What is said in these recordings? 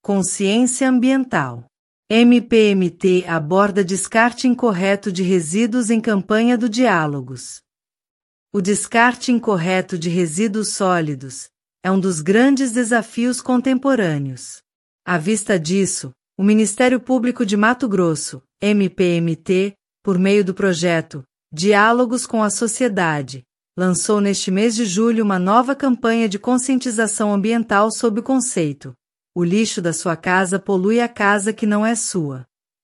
Consciência ambiental. MPMT aborda descarte incorreto de resíduos em campanha do Diálogos. O descarte incorreto de resíduos sólidos é um dos grandes desafios contemporâneos. À vista disso, o Ministério Público de Mato Grosso, MPMT, por meio do projeto Diálogos com a Sociedade, lançou neste mês de julho uma nova campanha de conscientização ambiental sob o conceito: o lixo da sua casa polui a casa que não é sua.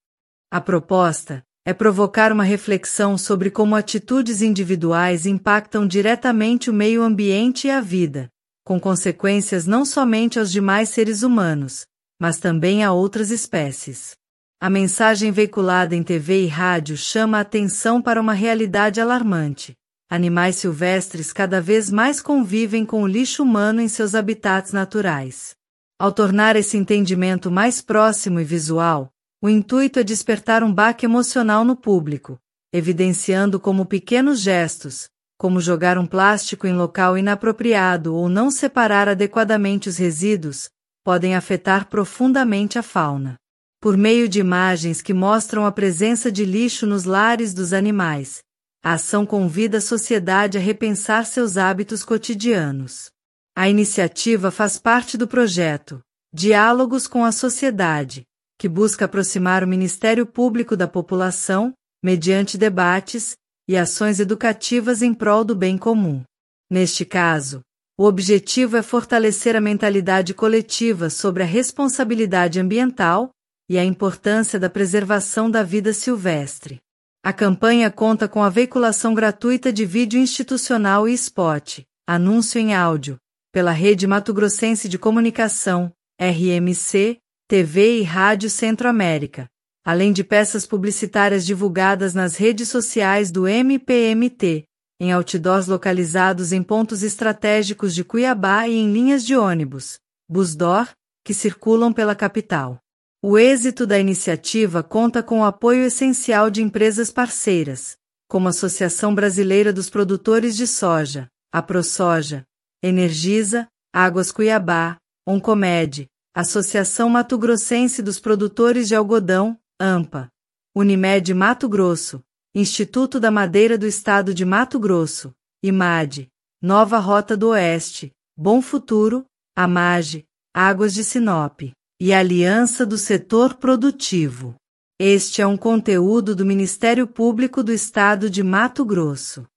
A proposta é provocar uma reflexão sobre como atitudes individuais impactam diretamente o meio ambiente e a vida, com consequências não somente aos demais seres humanos, mas também a outras espécies. A mensagem veiculada em TV e rádio chama a atenção para uma realidade alarmante. Animais silvestres cada vez mais convivem com o lixo humano em seus habitats naturais. Ao tornar esse entendimento mais próximo e visual, o intuito é despertar um baque emocional no público, evidenciando como pequenos gestos, como jogar um plástico em local inapropriado ou não separar adequadamente os resíduos, podem afetar profundamente a fauna. Por meio de imagens que mostram a presença de lixo nos lares dos animais, a ação convida a sociedade a repensar seus hábitos cotidianos. A iniciativa faz parte do projeto Diálogos com a Sociedade, que busca aproximar o Ministério Público da população, mediante debates e ações educativas em prol do bem comum. Neste caso, o objetivo é fortalecer a mentalidade coletiva sobre a responsabilidade ambiental e a importância da preservação da vida silvestre. A campanha conta com a veiculação gratuita de vídeo institucional e spot, anúncio em áudio, pela Rede Mato Grossense de Comunicação, RMC, TV e Rádio Centro-América, além de peças publicitárias divulgadas nas redes sociais do MPMT, em outdoors localizados em pontos estratégicos de Cuiabá e em linhas de ônibus, busdor, que circulam pela capital. O êxito da iniciativa conta com o apoio essencial de empresas parceiras, como a Associação Brasileira dos Produtores de Soja, a ProSoja, Energisa, Águas Cuiabá, Oncomed, Associação Mato Grossense dos Produtores de Algodão, AMPA, Unimed Mato Grosso, Instituto da Madeira do Estado de Mato Grosso, IMAD, Nova Rota do Oeste, Bom Futuro, AMAGE, Águas de Sinop e Aliança do Setor Produtivo. Este é um conteúdo do Ministério Público do Estado de Mato Grosso.